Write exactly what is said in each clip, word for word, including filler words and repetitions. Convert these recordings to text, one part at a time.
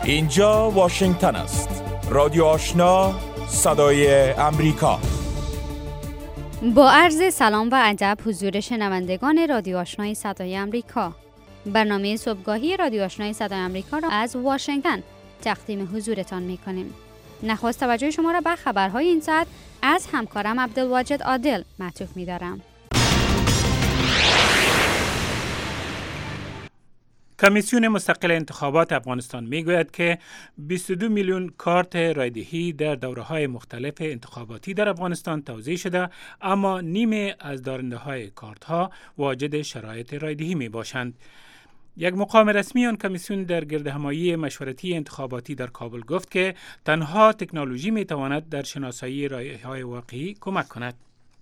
اینجا واشنگتن است. رادیو آشنا، صدای امریکا. با عرض سلام و ادب حضور شنوندگان رادیو آشنای صدای امریکا، برنامه صبحگاهی رادیو آشنای صدای امریکا را از واشنگتن تقدیم حضورتان می‌کنیم. نخست توجه شما را به خبرهای این ساعت از همکارم عبدالواجد عادل معطوف می‌دارم. کمیسیون مستقل انتخابات افغانستان میگوید که بیست و دو میلیون کارت رایدهی در دوره‌های مختلف انتخاباتی در افغانستان توزیع شده، اما نیمه از دارنده‌های کارت‌ها واجد شرایط رایدهی می باشند. یک مقام رسمی آن کمیسیون در گردهمایی مشورتی انتخاباتی در کابل گفت که تنها تکنولوژی می تواند در شناسایی رایده‌های واقعی کمک کند.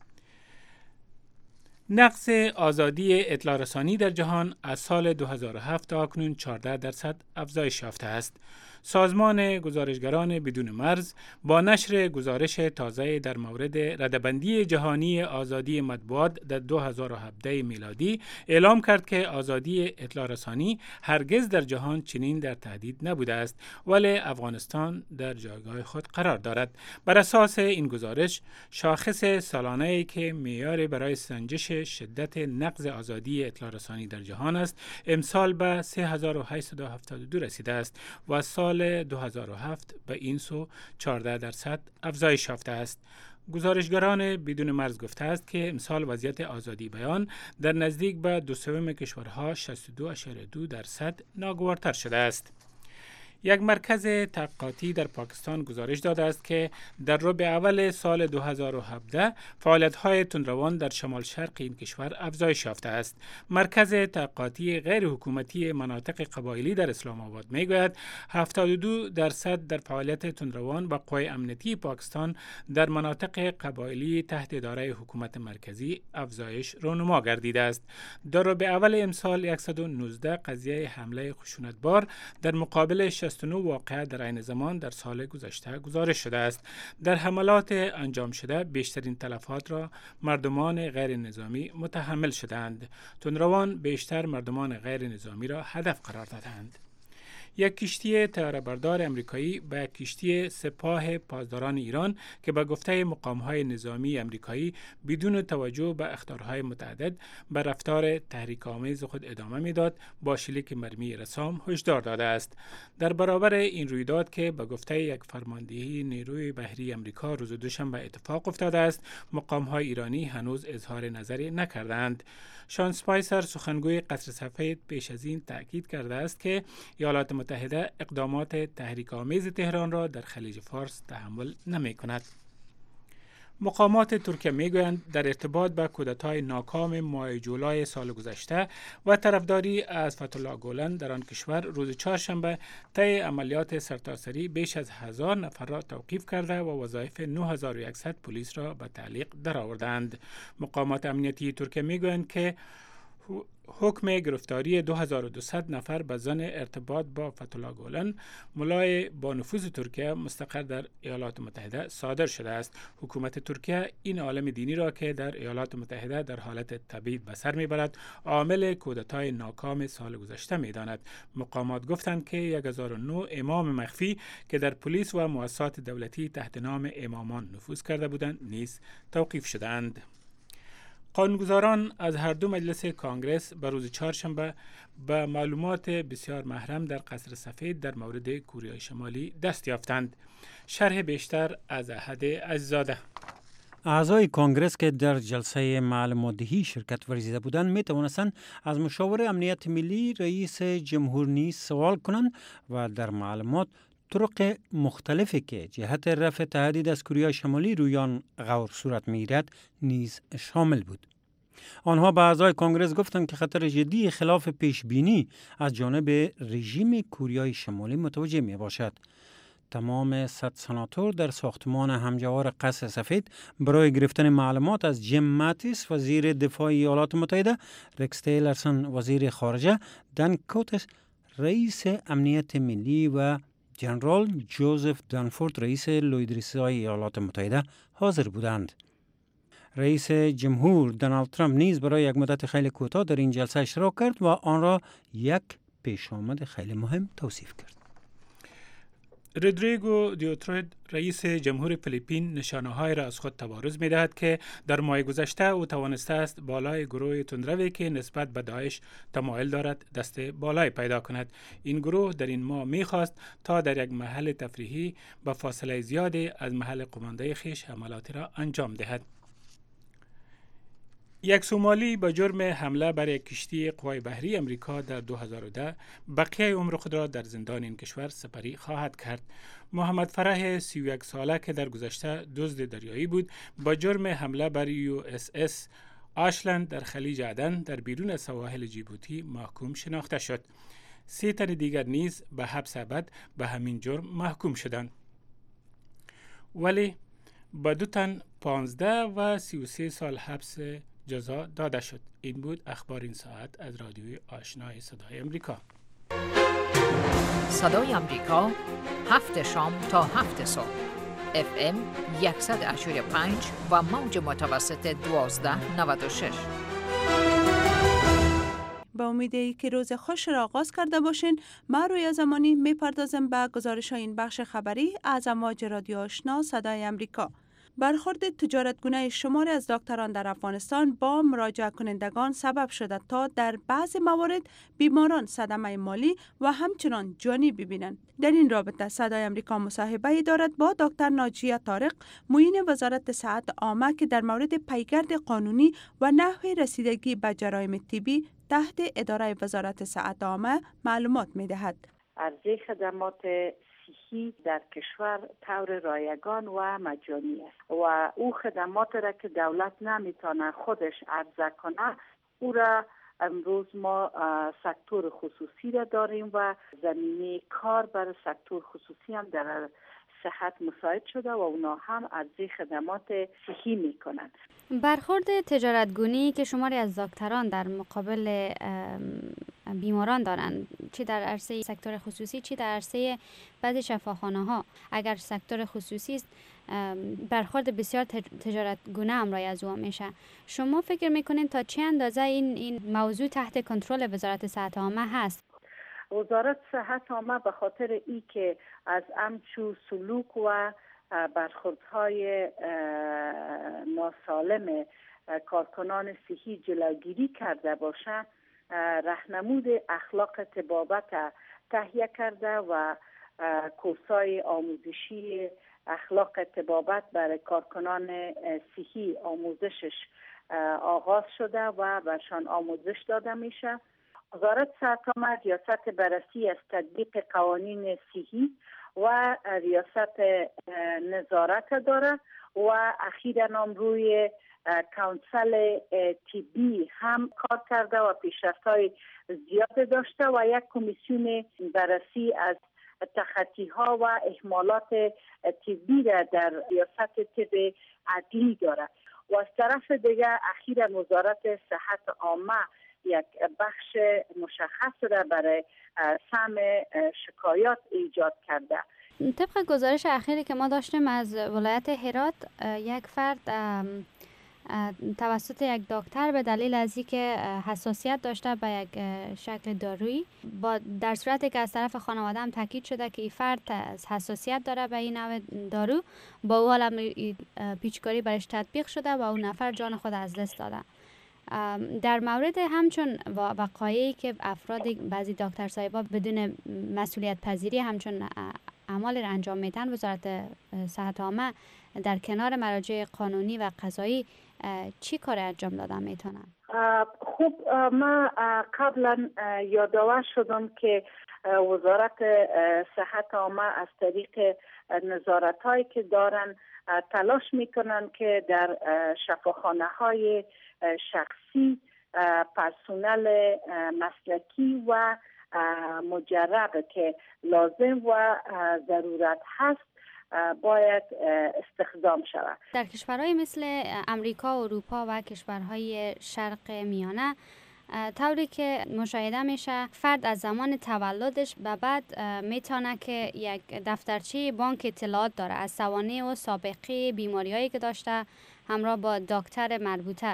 نقص آزادی اطلاع رسانی در جهان از سال دو هزار و هفت تا اکنون چهارده درصد افزایش یافته است. سازمان گزارشگران بدون مرز با نشر گزارش تازه در مورد رده‌بندی جهانی آزادی مطبوعات در دو هزار و هفده میلادی اعلام کرد که آزادی اطلاع رسانی هرگز در جهان چنین در تهدید نبوده است، ولی افغانستان در جایگاه خود قرار دارد. بر اساس این گزارش، شاخص سالانه‌ای که معیار برای سنجش شدت نقض آزادی اطلاع رسانی در جهان است، امسال به سه هزار و هشتصد و هفتاد و دو رسیده است و سال دو هزار و هفت به این سو چهارده درصد افزایش یافته است. گزارشگران بدون مرز گفته است که امسال وضعیت آزادی بیان در نزدیک به دو سوم کشورها شصت و دو اشاریه دو درصد ناگوارتر شده است. یک مرکز تحقیقاتی در پاکستان گزارش داده است که در ربع اول سال دو هزار و هفده فعالیت‌های تندروان در شمال شرق این کشور افزایش یافته است. مرکز تحقیقاتی غیر حکومتی مناطق قبایلی در اسلام آباد میگوید هفتاد و دو درصد در فعالیت تندروان و قوای امنیتی پاکستان در مناطق قبایلی تحت اداره حکومت مرکزی افزایش رونما گردیده است. در ربع اول امسال صد و نوزده قضیه حمله خشونتبار در مقابل شصت و نه واقعه در عین زمان در سال گذشته گزارش شده است. در حملات انجام شده بیشترین تلفات را مردمان غیر نظامی متحمل شدند. تندروان بیشتر مردمان غیر نظامی را هدف قرار دادند. یک کشتی طیاره‌بردار امریکایی به کشتی سپاه پاسداران ایران که به گفته مقام‌های نظامی امریکایی بدون توجه به اخطارهای متعدد به رفتار تحریک‌آمیز خود ادامه می‌داد، با شلیک مرمی رسام هشدار داده است. در برابر این رویداد که به گفته یک فرماندهی نیروی بحری امریکا روز دوشنبه اتفاق افتاده است، مقام‌های ایرانی هنوز اظهار نظری نکردند. شان سپایسر سخنگوی قصر سفید پیش از این تأکید کرده است که ایالات متحده اقدامات تحریک‌آمیز تهران را در خلیج فارس تحمل نمی‌کند. مقامات ترکیه میگویند در ارتباط با کودتای ناکام ماه جولای سال گذشته و طرفداری از فتح‌الله گولن در آن کشور، روز چهارشنبه طی عملیات سرتاسری بیش از هزار نفر را توقیف کرده و وظایف نه هزار و صد پلیس را به تعلیق درآوردند. مقامات امنیتی ترکیه میگویند که حکم گرفتاری دو هزار و دویست نفر به ظن ارتباط با فتح‌الله گولن، ملای با نفوذ ترکیه مستقر در ایالات متحده، صادر شده است. حکومت ترکیه این عالم دینی را که در ایالات متحده در حالت تبعید به سر میبرد، عامل کودتای ناکام سال گذشته میداند. مقامات گفتند که هزار و نه امام مخفی که در پلیس و مؤسسات دولتی تحت نام امامان نفوذ کرده بودند نیز توقیف شدند. قانونگذاران از هر دو مجلس کانگرس به روز چهارشنبه به معلومات بسیار محرم در قصر سفید در مورد کره شمالی دست یافتند. شرح بیشتر از احد عزیزاده. اعضای کانگرس که در جلسه معلومات‌دهی شرکت ورزیده بودند می توانستند از مشاور امنیت ملی رئیس جمهور نیز سوال کنند و در معلومات طرق مختلفی که جهت رفع تهدید از کره شمالی روی آن غور صورت می‌گیرد نیز شامل بود. آنها به اعضای کانگرس گفتند که خطر جدی خلاف پیش بینی از جانب رژیم کره شمالی متوجه می باشد. تمام صد سناتور در ساختمان همجوار قصر سفید برای گرفتن معلومات از جیم ماتیس وزیر دفاع ایالات متحده، رکس تیلرسون وزیر خارجه، دن کوتس رئیس امنیت ملی و جنرال جوزف دانفورد رئیس لویدریسای ایالات متحده حاضر بودند. رئیس جمهور دونالد ترامپ نیز برای یک مدت خیلی کوتاه در این جلسه اشتراک کرد و آن را یک پیش آمد خیلی مهم توصیف کرد. رودریگو دیوترود رئیس جمهور فیلیپین نشانه‌هایی را از خود تبارز می‌دهد که در ماه گذشته او توانسته است بالای گروه تندروی که نسبت به داعش تمایل دارد دست بالای پیدا کند. این گروه در این ماه می‌خواست تا در یک محل تفریحی با فاصله زیادی از محل قمانده‌ای خویش حملاتی را انجام دهد. یک سومالی با جرم حمله بر یک کشتی قوای بحری امریکا در دو هزار و ده بقیه عمر خود را در زندان این کشور سپری خواهد کرد. محمد فرح سی و یک ساله که در گذشته دزد دریایی بود با جرم حمله بر یو اس اس آشلند در خلیج عدن در بیرون از سواحل جیبوتی محکوم شناخته شد. سه تن دیگر نیز به حبس ابد به همین جرم محکوم شدند. ولی با دو تن پانزده و سی و سه سال حبس جزا داده شد. این بود اخبار این ساعت از رادیوی آشنای صدای امریکا. صدای امریکا، هفت شام تا هفت صبح. اف ام صد و هشتاد و پنج و موج متوسط دوازده نود و شش. با امیدی که روز خوش را آغاز کرده باشین، ما روی زمانی میپردازم به گزارش این بخش خبری از امواج رادیو آشنا صدای امریکا. برخورد تجارتگونه شماری از دکتران در افغانستان با مراجعه کنندگان سبب شده تا در بعض موارد بیماران صدمه مالی و همچنان جانی ببینند. در این رابطه صدای امریکا مصاحبه دارد با دکتر ناجیه طارق، معین وزارت صحت عامه که در مورد پیگرد قانونی و نحوه رسیدگی به جرایم طبی تحت اداره وزارت صحت عامه معلومات می‌دهد. عرضه خدمات صحی در کشور طور رایگان و مجانی است و او خدمات را که دولت نمیتونه خودش عرضه کنه، او را امروز ما سکتور خصوصی را داریم و زمینه کار برای سکتور خصوصی هم در صحت مساعد شده و اونا هم عرضه خدمات صحی میکنند. برخورد تجارتگونی که شماری از دکتران در مقابل بیماران دارند، چی در عرصه سکتور خصوصی چی در عرصه بعضی شفاخانه ها، اگر سکتور خصوصی است برخورد بسیار تجارتگونه همراه از او میشه. شما فکر میکنین تا چه اندازه این این موضوع تحت کنترل وزارت صحت عامه هست؟ وزارت صحت عامه به خاطر ای که از امچو سلوک و برخوردهای ناسالم کارکنان صحی جلوگیری کرده باشه، راهنمود اخلاق طبابت تهیه کرده و کورسای آموزشی اخلاق طبابت برای کارکنان صحی آموزشش آغاز شده و برشان آموزش داده میشه. وزارت صحت عامه ریاست بررسی از تطبیق قوانین صحی و ریاست نظارت داره و اخیراً هم روی کانسل طبی هم کار کرده و پیشرفت‌های زیاد داشته و یک کمیسیون بررسی از تخطی ها و اهمالات طبی را در ریاست طب عدلی داره و از طرف دیگه اخیراً وزارت صحت عامه یک بخش مشخص را برای سم شکایات ایجاد کرده. طبق گزارش اخیری که ما داشتیم از ولایت هرات، یک فرد توسط یک دکتر به دلیل از اینکه حساسیت داشته به یک شکل دارویی، با در صورتی که از طرف خانواده هم تاکید شده که این فرد حساسیت داره به این نوع دارو، با او حالا پیچکاری برش تطبیق شده و اون نفر جان خود از دست داده. در مورد همچون وقایعی که افراد بعضی دکتر صاحبا بدون مسئولیت پذیری همچون اعمال را انجام میدن، وزارت صحت عامه در کنار مراجع قانونی و قضایی چی کار انجام دادن میتونن؟ خب ما قبلا یادآور شدم که وزارت صحت عامه از طریق نظارت هایی که دارن تلاش میکنن که در شفاخانه های شخصی پرسونل مسلکی و مجرب که لازم و ضرورت هست باید استخدام شود. در کشورهای مثل امریکا، اروپا و کشورهای شرق میانه طوری که مشاهده میشه، فرد از زمان تولدش به بعد میتونه که یک دفترچه بانک اطلاعات داره از سوانح و سابقه بیماریایی که داشته همراه با دکتر مربوطه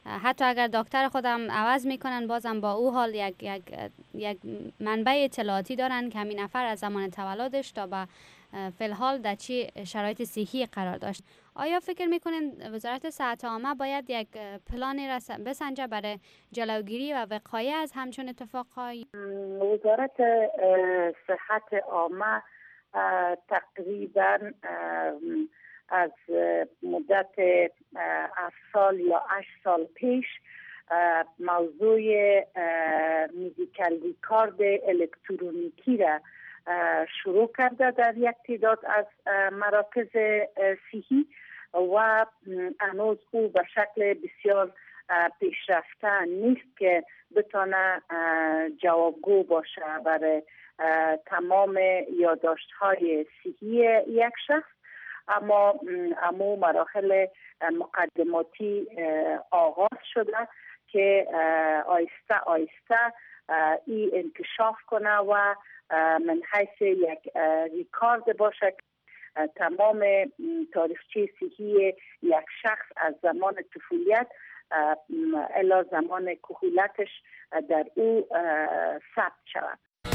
حتی اگر دکتر خودم عوض میکنن بازم با او حال یک یک یک منبع اطلاعاتی دارن که همین نفر از زمان تولدش تا به فی الحال در چی شرایط صحی قرار داشت. آیا فکر میکنین وزارت صحت عامه باید یک پلانی را بسنجه برای جلوگیری و وقایع از همچون اتفاقهای؟ وزارت صحت عامه تقریبا از مدت هفت سال یا هشت سال پیش موضوع مدیکال ریکارد الکترونیکی را شروع کرده در یک تعداد از مراکز صحی و هنوز او به شکل بسیار پیشرفته نیست که بتانه جوابگو باشه برای تمام یادداشت‌های صحی یک شخص، اما امو مراحل مقدماتی آغاز شده که آیسته آیسته ای انکشاف کنه و من حیث یک ریکارد باشه که تمام تاریخچه صحی یک شخص از زمان طفولیت الی زمان کهولتش در او ثبت شود.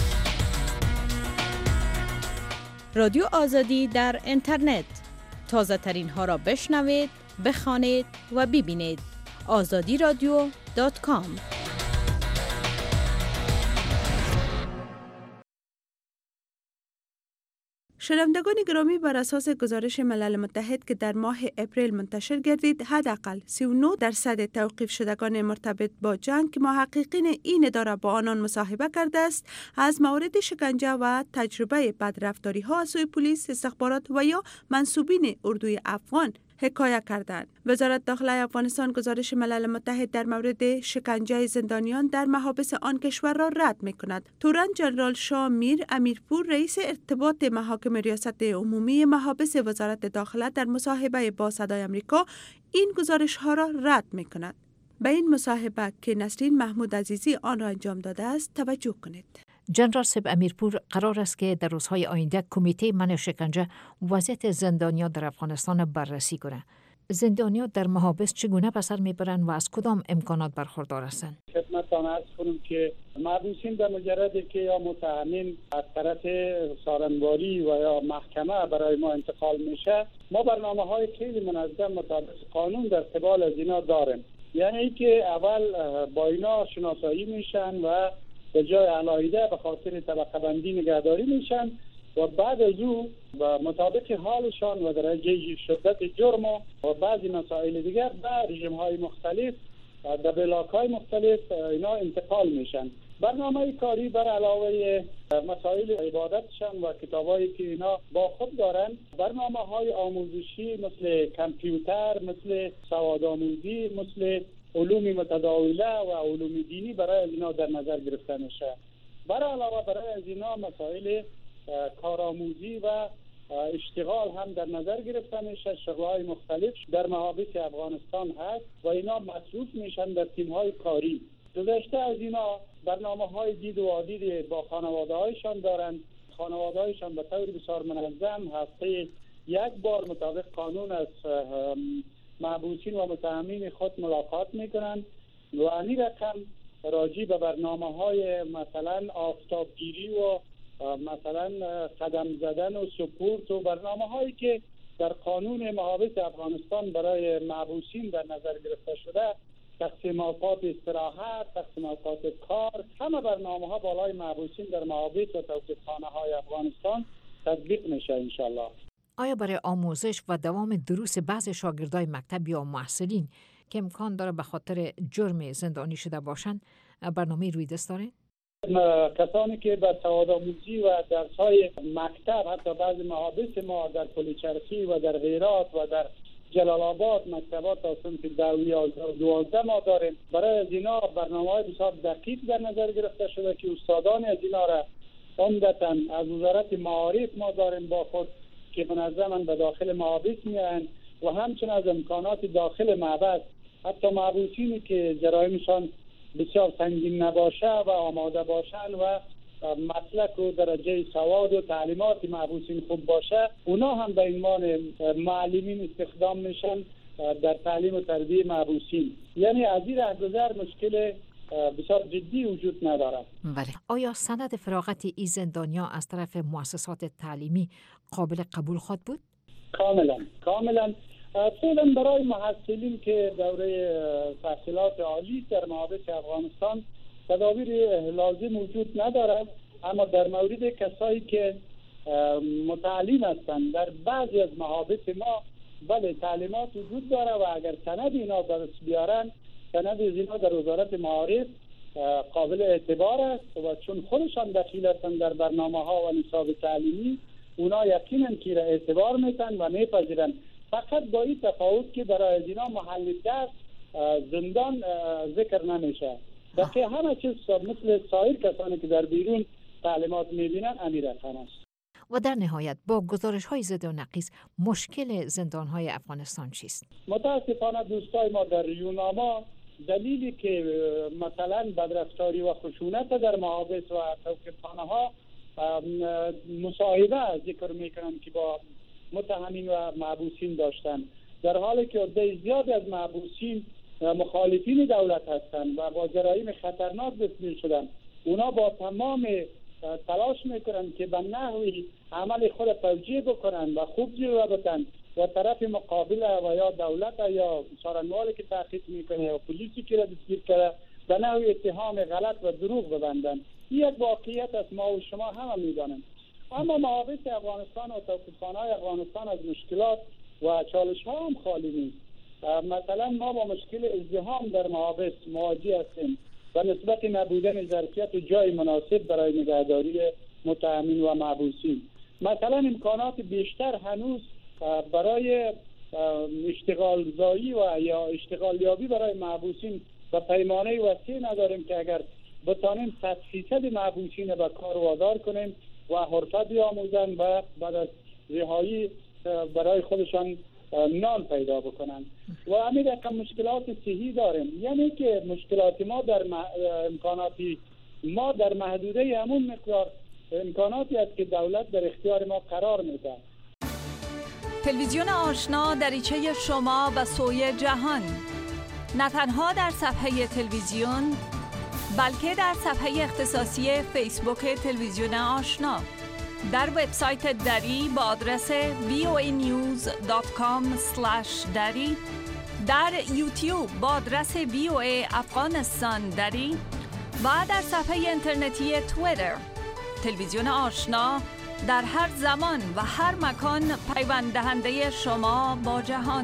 رادیو آزادی در اینترنت، تازه ترین ها را بشنوید، بخوانید و ببینید. آزادی رادیو دات کام. شنوندگان گرامی، بر اساس گزارش ملل متحد که در ماه اپریل منتشر گردید، حداقل سی و نه درصد توقیف شدگان مرتبط با جنگ که محققین این اداره با آنان مصاحبه کرده است، از موارد شکنجه و تجربه بدرفتاری ها از سوی پلیس، استخبارات و یا منسوبین اردوی افغان حکایه کردند. وزارت داخله افغانستان گزارش ملل متحد در مورد شکنجه زندانیان در محابس آن کشور را رد می‌کند. تورن جنرال شاه میر امیرپور، رئیس ارتباط محاکم ریاست عمومی محابس وزارت داخله، در مصاحبه با صدای آمریکا این گزارش ها را رد می‌کند. به این مصاحبه که نسرین محمود عزیزی آن را انجام داده است توجه کنید. جنرال سب امیرپور قرار است که در روزهای آینده کمیته منع شکنجه وضعیت زندانیان در افغانستان بررسی کنه. زندانیان در محابس چگونه به سر میبرند و از کدام امکانات برخوردار هستند؟ خدمتتان عرض کنم که محبوسین در مجردی که یا متهمین از طرف سارنواری و یا محکمه برای ما انتقال میشه، ما برنامه‌های خیلی منظم مطابق قانون در قبال از اینا داریم. یعنی که اول با اینا شناسایی میشن و به جای علاهیده به خاطر طبقه بندی نگهداری میشن و بعد از او و مطابق حالشان و درجه شدت جرم و بعضی مسائل دیگر به رژیم های مختلف در بلاک های مختلف اینا انتقال میشن. برنامه کاری بر علاوه مسائل عبادتشان و کتابایی که اینا با خود دارن، برنامه های آموزشی مثل کامپیوتر، مثل سوادآموزی، مثل علوم متداوله و علوم دینی برای از اینا در نظر گرفته میشه. برای علاوه برای از اینا مسائل کارآموزی و اشتغال هم در نظر گرفته میشه. شغل‌های مختلف در محابس افغانستان هست و اینا مصروف میشن در تیم‌های کاری. گذشته از اینا برنامه‌های دید و آدید با خانواده‌هایشان دارند. خانواده‌هایشان به طور بسیار منظم هفته یک بار مطابق قانون از محبوسین و متهمین خود ملاقات میکنند و این رقم راجع به برنامه‌های مثلا آفتابگیری و مثلا قدم زدن و سپورت و برنامه‌هایی که در قانون محابس افغانستان برای محبوسین در نظر گرفته شده، تقسیم اوقات استراحت، تقسیم اوقات کار، همه برنامه‌ها بالای محبوسین در محابس و توقیف‌خانه‌های افغانستان تطبیق میشه انشالله. آیا برای آموزش و دوام دروس بعض شاگردای مکتب یا محصلین که امکان داره به خاطر جرم زندانی شده باشند برنامه روی دست دارین؟ کسانی که به سوادآموزی و درس‌های مکتب، حتی بعضی محابس ما در پلچرخی و در هرات و در جلال آباد مکتبات تا صنف دوی و دوازده ما داریم. برای از اینا برنامه‌های بسیار دقیق در نظر گرفته شده که استادان از اینا را عمدتاً از وزارت معارف ما داریم با خود که منظماً به داخل محابس میان و همچنین از امکانات داخل محبس، حتی محبوسینی که جرائمشان بسیار سنگین نباشه و آماده باشن و مسلک و درجه سواد و تعلیمات محبوسین خوب باشه، اونا هم به عنوان معلمین استخدام میشن در تعلیم و تربیه محبوسین. یعنی از این رهگذر مشکل بسیار جدی وجود ندارد. بله. آیا سند فراغت این زندانیا از طرف مؤسسات تعلیمی قابل قبول خواهد بود؟ کاملا کاملا. فعلا برای محصلین که دوره تحصیلات عالی در محابس افغانستان تدابیر لازم وجود ندارد، اما در مورد کسایی که متعلم هستند در بعضی از محابس ما بله تعلیمات وجود داره و اگر سند اینا درست بیارن، سند اینا در وزارت معارف قابل اعتبار است و چون خودشان دخیل هستند در برنامه ها و نصاب تعلیمی، اونا یقینا که را اعتبار میتن و میپذیرن. فقط با این تفاوت که برای اینا محل درس زندان ذکر نمیشه. بقیه همه چیز مثل سایر کسانی که در بیرون تعلیمات میبینن امیر رقم است. و در نهایت با گزارش های ضد و نقیض مشکل زندان های افغانستان چیست؟ متاسفانه دوستای ما در یوناما دلیلی که مثلا بدرفتاری و خشونت در محابس و توقیفخانه ها مصاحبه ذکر میکنن که با متهمین و محبوسین داشتن، در حالی که عده زیاد از محبوسین مخالفین دولت هستند و با جرایم خطرناک تسلیم شدن. اونا با تمام تلاش میکنن که به نحوی عمل خود توجیه بکنن و خوب جلوه بتن و طرف مقابل و یا دولت یا سارنوالی که تحقیق میکنه و پلیسی که را دستگیر کرده به نحوی اتهام غلط و دروغ ببندن. این یک واقعیت است، ما و شما هم میدانیم. اما محابس افغانستان و توقیفخانه های افغانستان از مشکلات و چالش ها هم خالی نیست. مثلا ما با مشکل ازدحام در محابس مواجه هستیم و نسبت نبودن ظرفیت و جای مناسب برای نگهداری متهمین و محبوسین. مثلا امکانات بیشتر هنوز برای اشتغال زایی و یا اشتغال یابی برای محبوسین و پیمانه وسیع نداریم که اگر بتانیم صد فیصد محبوسین به کار وادار کنیم و حرفه بیاموزن و بعد از رهایی برای خودشان نان پیدا بکنن. و همین رقم مشکلات صحی داریم، یعنی که مشکلات ما در امکاناتی ما در محدوده همون مقدار امکاناتی است که دولت در اختیار ما قرار میده. تلویزیون آشنا دریچه شما به سوی جهان، نه تنها در صفحه تلویزیون بلکه در صفحه اختصاصی فیسبوک تلویزیون آشنا، در وبسایت دری با آدرس وی او ای نیوز دات کام اسلش دری، در یوتیوب با آدرس وی او ای افغانستان دری و در صفحه اینترنتی توییتر. تلویزیون آشنا در هر زمان و هر مکان پیوند دهنده شما با جهان.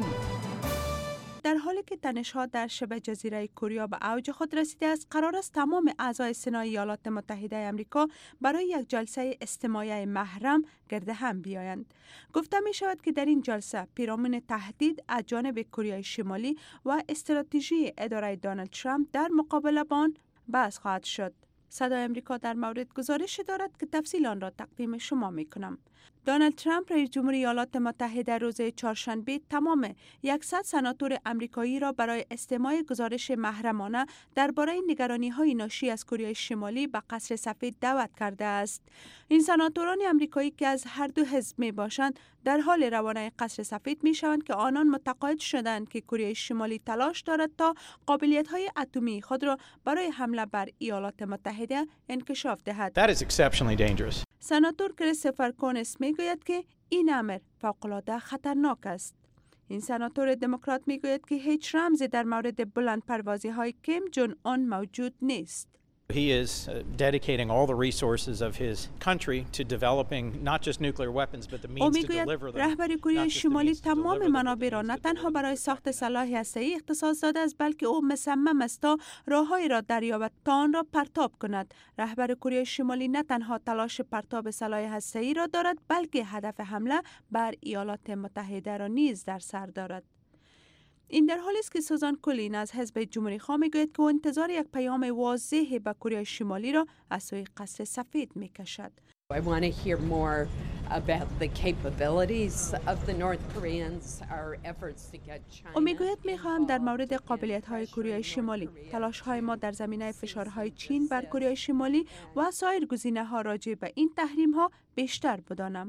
در حالی که تنش‌ها در شبه جزیره کره به اوج خود رسیده است، قرار است تمام اعضای سنا ایالات متحده آمریکا برای یک جلسه استماعی محرم گرد هم بیایند. گفته می شود که در این جلسه پیرامون تهدید از جانب کره شمالی و استراتژی اداره دونالد ترامپ در مقابله با آن بحث خواهد شد. صدای آمریکا در مورد گزارش دارد که تفصیل آن را تقدیم شما می کنم. دونالد ترامپ رئیس جمهور ایالات متحده روز چهارشنبه تمام صد سناتور آمریکایی را برای استماع گزارش محرمانه درباره نگرانی‌های ناشی از کره شمالی به قصر سفید دعوت کرده است. این سناتوران آمریکایی که از هر دو حزب می باشند در حال روانه قصر سفید می شوند که آنان متقاعد شدند که کره شمالی تلاش دارد تا قابلیت‌های اتمی خود را برای حمله بر ایالات متحده انکشاف دهد. That is exceptionally dangerous. سناتور کریستوفر کونس میگوید که این امر فوق‌العاده خطرناک است. این سناتور دموکرات میگوید که هیچ رمزی در مورد بلند پروازی های کیم جون اون موجود نیست. He is dedicating all the resources of his country to developing not just nuclear weapons but the means to deliver them. رهبر کره شمالی تمام منابع را نه تنها برای ساخت سلاح هسته‌ای اختصاص داده است بلکه او مصمم است تا راههایی را دریابد تا آن را پرتاب کند. رهبر کره شمالی نه تنها تلاش پرتاب سلاح هسته‌ای را دارد بلکه هدف حمله بر ایالات متحده را نیز در سر دارد. این در حالی است که سوزان کلین از حزب جمهوری خواه میگوید که او انتظار یک پیام واضح به کره شمالی را از سوی قصر سفید میکشد. I want to hear more about the capabilities of the North Koreans, our efforts to get China. او میگوید میخواهم در مورد قابلیت‌های کره شمالی، تلاش‌های ما در زمینه فشارهای چین بر کره شمالی و سایر گزینه‌ها راجع به این تحریم‌ها بیشتر بدانم.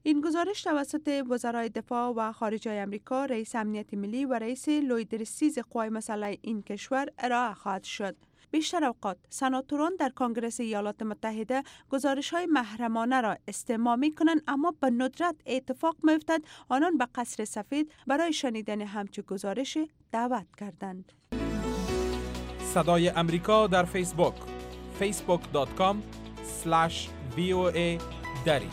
این گزارش توسط وزرای دفاع و خارجه آمریکا، رئیس امنیت ملی و رئیس لوی درستیز قوای مسلح این کشور ارائه خواهد شد. بیشتر اوقات سناتوران در کنگره ایالات متحده گزارش‌های محرمانه را استماع می‌کنند، اما به ندرت اتفاق می‌افتد آنان به قصر سفید برای شنیدن همچون گزارش دعوت کردند. صدای امریکا در فیسبوک فیسبوک دات کام اسلش وی او ای دری.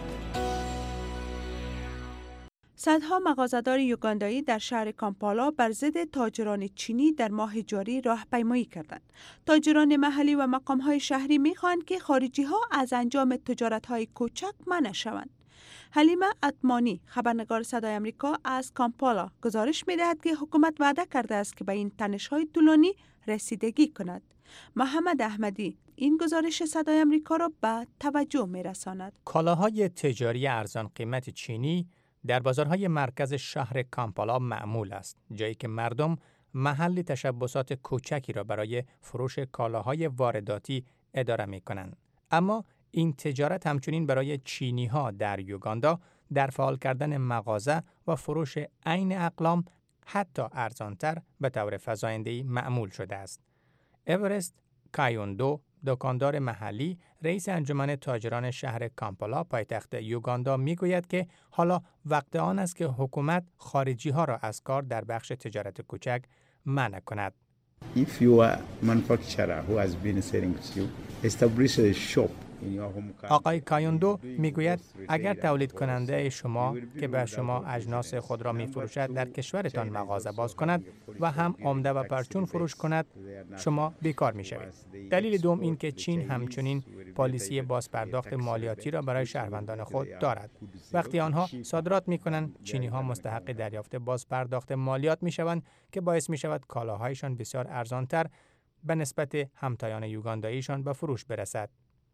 صدها مغازه‌دار یوگاندایی در شهر کامپالا بر ضد تاجران چینی در ماه جاری راهپیمایی کردند. تاجران محلی و مقام‌های شهری می‌خواهند که خارجی‌ها از انجام تجارت‌های کوچک منع شوند. حلیمه اتمانی، خبرنگار صدای آمریکا از کامپالا، گزارش می‌دهد که حکومت وعده کرده است که به این تنش‌های طولانی رسیدگی کند. محمد احمدی این گزارش صدای آمریکا را به توجه می‌رساند. کالاهای تجاری ارزان قیمت چینی در بازارهای مرکز شهر کامپالا معمول است، جایی که مردم محل تشبسات کوچکی را برای فروش کالاهای وارداتی اداره می‌کنند. اما این تجارت همچنین برای چینی‌ها در یوگاندا در فعال کردن مغازه و فروش عین اقلام حتی ارزانتر به طور فزاینده‌ای معمول شده است. اورست کایوندو، دکاندار محلی، رئیس انجمن تاجران شهر کامپالا پایتخت یوگاندا میگوید که حالا وقت آن است که حکومت خارجی ها را از کار در بخش تجارت کوچک منع کند. If you are manufacturer who has been selling to you, establish a shop. آقای کایوندو میگوید اگر تولید کننده شما که به شما اجناس خود را میفروشد در کشورتان مغازه باز کند و هم عمده و پرچون فروش کند، شما بیکار میشوید. دلیل دوم این که چین همچنین پالیسی بازپرداخت مالیاتی را برای شهروندان خود دارد. وقتی آنها صادرات میکنند، چینی ها مستحق دریافت بازپرداخت مالیات میشوند که باعث میشود کالاهایشان بسیار ارزانتر به نسبت همتایان یوگانداییشان به فروش برسد.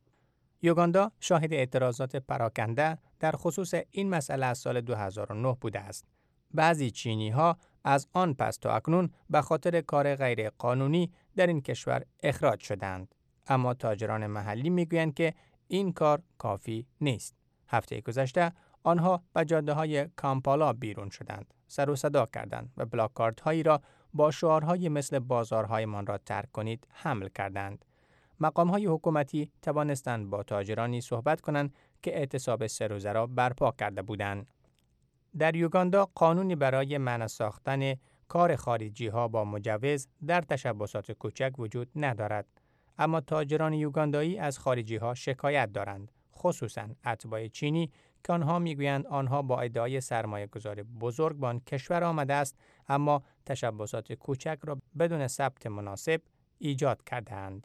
یوگاندا شاهد اعتراضات پراکنده در خصوص این مسئله از سال دو هزار و نه بوده است. بعضی چینی‌ها از آن پس تا اکنون به خاطر کار غیر قانونی در این کشور اخراج شدند. اما تاجران محلی میگویند که این کار کافی نیست. هفته گذشته آنها به جاده‌های کامپالا بیرون شدند، سر و صدا کردند و پلاکاردهایی را با شعارهای مثل بازارهایمان را ترک کنید حمل کردند. مقام‌های حکومتی توانستند با تاجرانی صحبت کنند که اعتصاب سه روزه را برپا کرده بودند. در یوگاندا قانونی برای منع ساختن کار خارجی‌ها با مجوز در تشبسات کوچک وجود ندارد، اما تاجران یوگاندایی از خارجی‌ها شکایت دارند، خصوصاً اتباع چینی که آنها میگویند آنها با ادعای سرمایه‌گذار بزرگ به آن کشور آمده است، اما تشبسات کوچک را بدون ثبت مناسب ایجاد کرده‌اند.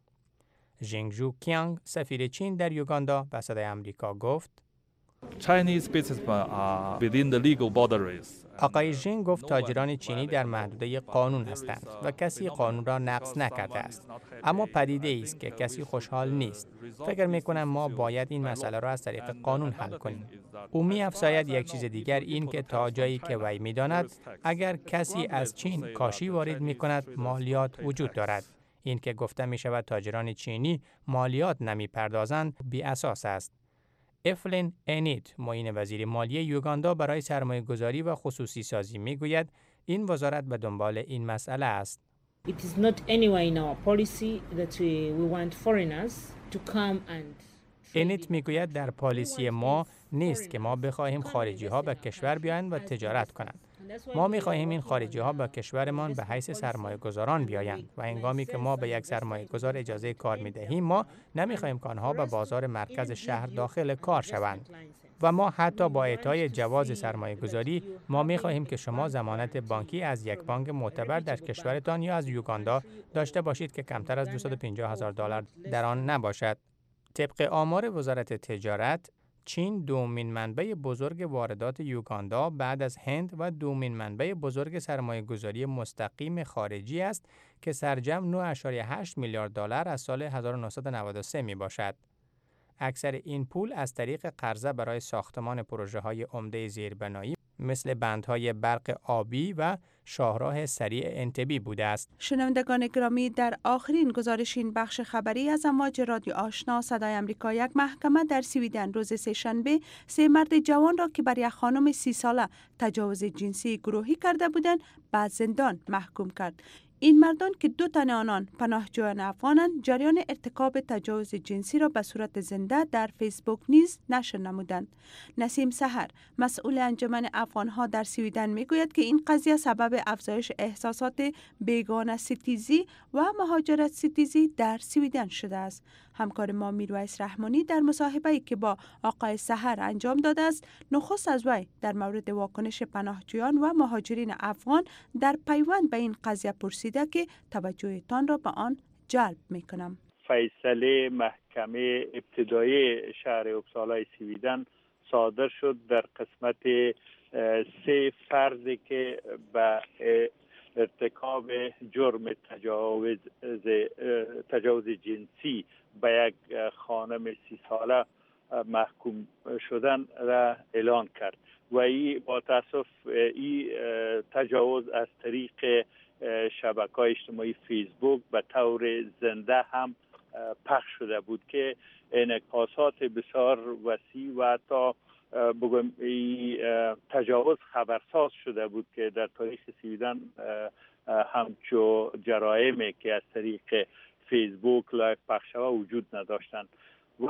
ژینگژو کیانگ، سفیر چین در یوگاندا، به صدای آمریکا گفت: Chinese businessmen are within the legal boundaries. آقای ژینگ گفت تاجران چینی در محدوده قانون هستند و کسی قانون را نقض نکرده است. اما پدیده است که کسی خوشحال نیست. فکر می‌کنم ما باید این مسئله را از طریق قانون حل کنیم. او می‌افزاید یک چیز دیگر این که تا جایی که وی می‌داند اگر کسی از چین کاشی وارد می‌کند مالیات وجود دارد. این که گفته می‌شود تاجران چینی مالیات نمی‌پردازند بی اساس است. افلین انیت، معین وزیر مالی یوگاندا برای سرمایه‌گذاری و خصوصی سازی میگوید این وزارت به دنبال این مسئله است. It is not anywhere in our policy that we, we want foreigners to come and انیت میگوید در پالیسی ما نیست که ما بخواهیم خارجی ها به کشور بیایند و تجارت کنند. ما می‌خواهیم این خارجی ها به کشورمان به حیث سرمایه گذاران بیایند و هنگامی که ما به یک سرمایه گذار اجازه کار می‌دهیم ما نمی‌خواهیم که آنها به بازار مرکز شهر داخل کار شوند. و ما حتی با اعطای جواز سرمایه گذاری ما می‌خواهیم که شما ضمانت بانکی از یک بانک معتبر در کشورتان یا از یوگاندا داشته باشید که کمتر از دویست و پنجاه هزار دلار در آن نباشد. طبق آمار وزارت تجارت، چین دومین منبع بزرگ واردات یوگاندا بعد از هند و دومین منبع بزرگ سرمایه‌گذاری مستقیم خارجی است که سرجم نه و هشت میلیارد دلار از سال هزار و نهصد و نود و سه می باشد. اکثر این پول از طریق قرضه برای ساختمان پروژه‌های عمده زیربنایی مثل بندهای برق آبی و شاهراه سریع انتبی بوده است. شنوندگان گرامی، در آخرین گزارش این بخش خبری از امواج رادیو آشنا صدای امریکا، یک محکمه در سویدن روز سه‌شنبه سه مرد جوان را که بر یک خانم سی ساله تجاوز جنسی گروهی کرده بودند به زندان محکوم کرد. این مردان که دو تن آنان پناهجویان افغانند، جریان ارتکاب تجاوز جنسی را به صورت زنده در فیسبوک نیز نشر نمودند. نسیم سحر، مسئول انجمن افغانها در سویدن، میگوید که این قضیه سبب افزایش احساسات بیگانه ستیزی و مهاجرت ستیزی در سویدن شده است. همکار ما میرویس رحمانی در مصاحبه‌ای که با آقای سحر انجام داده است، نخست از وی در مورد واکنش پناهجویان و مهاجرین افغان در پیوند به این قضیه پرسیده که توجهتان را به آن جلب میکنم. فیصله محکمه ابتدایی شهر اپسالای سویدن صادر شد در قسمت سه فردی که به ارتکاب جرم تجاوز تجاوز جنسی به یک خانم سی ساله محکوم شدن را اعلان کرد و ای با تاسف این تجاوز از طریق شبکه‌های اجتماعی فیسبوک به طور زنده هم پخش شده بود که انعکاسات بسیار وسیع و حتی بگم این تجاوز خبرساز شده بود که در تاریخ سویدن همچو جرائمی که از طریق فیسبوک لایو پخش شده وجود نداشتند و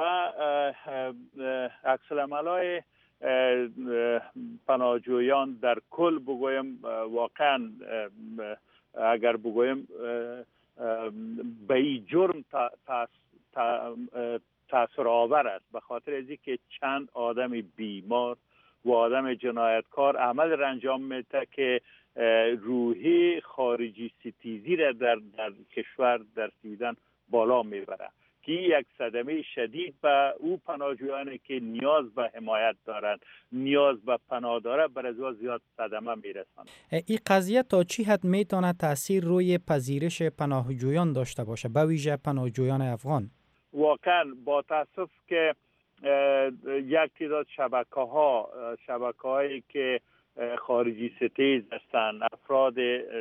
عکس العمل‌های پناهجویان در کل بگویم واقعا اگر بگویم به این جرم تأثیر آور است، به خاطر از اینکه چند آدم بیمار و آدم جنایتکار عمل را انجام میده که روحی خارجی ستیزی را در, در کشور در سویدن بالا میبره که یک صدمه شدید به او پناهجویانی که نیاز به حمایت دارند، نیاز به پناه داره، بر از زیاد صدمه میرسند. این قضیه تا چی حد میتونه تاثیر روی پذیرش پناهجویان داشته باشه، به ویژه پناهجویان افغان؟ واقعا با تاسف که یک تعداد شبکه ها شبکه هایی که خارجی ستیز هستند، افراد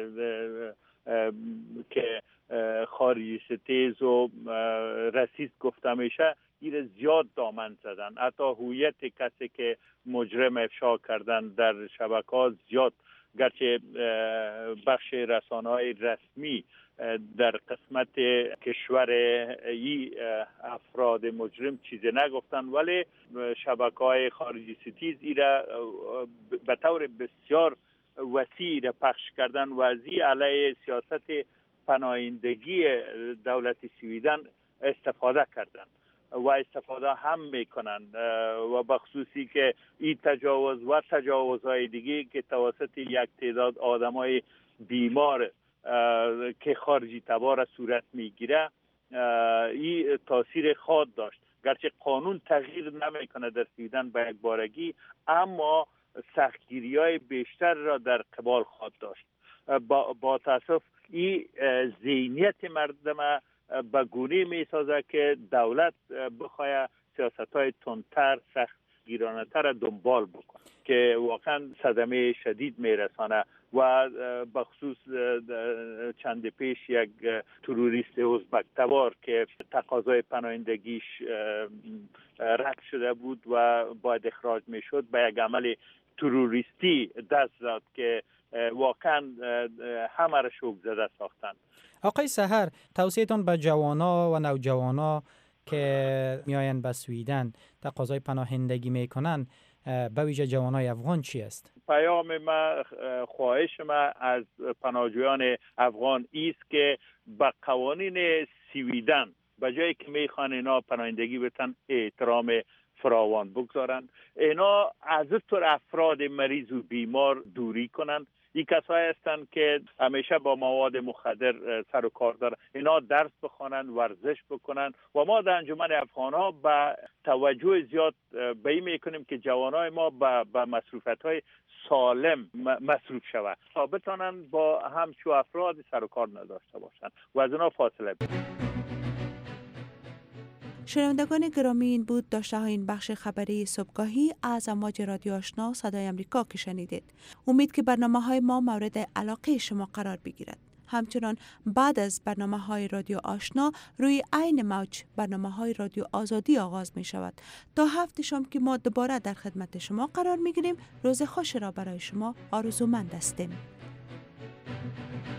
که خارجی ستیز و رسیست گفته میشه، این زیاد دامن زدن. حتی هویت کسی که مجرم افشا کردن در شبکه ها زیاد، گرچه بخش رسانه‌های رسمی در قسمت کشور ای افراد مجرم چیزی نگفتن، ولی شبکه‌های خارجی ستیز ایره به طور بسیار وسیع را پخش کردن و از این علیه سیاست پناهندگی دولت سویدن استفاده کردن و استفاده هم میکنن و بخصوصی که این تجاوز و تجاوزهای دیگه که توسط یک تعداد آدمای بیمار که خارجی تبار صورت میگیره این تاثیر خود داشت. گرچه قانون تغییر نمیکنه در سویدن به یک بارگی، اما سختگیری های بیشتر را در قبال خود داشت. با, با تاسف این ذهنیت مردم به گونه می سازه که دولت بخواه سیاست های تندتر، سختگیرانه تر دنبال بکنه که واقعا صدمه شدید می رسانه و بخصوص چند پیش یک تروریست ازبک تبار که تقاضای پناهندگیش رد شده بود و باید اخراج می شد، به یک عمل تروریستی دست زد که واقعا همه را شوک زده ساختند. آقای سحر، توصیه‌تان به جوانا و نوجوانا که میآیند به سویدن تقاضای پناهندگی میکنن، به ویژه جوانای افغان، چی است؟ پیام ما، خواهش ما از پناهجویان افغان است که به قوانین سویدن به جایی که میخوان اینا پناهندگی بتن احترام فراوان بگذارن، اینا از طور افراد مریض و بیمار دوری کنن. این کسایی هستند که همیشه با مواد مخدر سر و کار دارن، اینا درس بخوانن، ورزش بکنن و ما در انجمن افغان‌ها با توجه زیاد به این میکنیم که جوانای ما با, با مصروفیت‌های سالم مصروف شود تا بتونن با همچو افراد سر و کار نداشته باشن و از اونا فاصله بگیرن. شنوندگان گرامی، این بود داشته های این بخش خبری صبحگاهی از امواج رادیو آشنا صدای امریکا که شنیدید. امید که برنامه های ما مورد علاقه شما قرار بگیرد. همچنان بعد از برنامه های رادیو آشنا روی عین موج برنامه های رادیو آزادی آغاز می شود. تا هفته شام که ما دوباره در خدمت شما قرار می گیریم. روز خوش را برای شما آرزومند هستیم.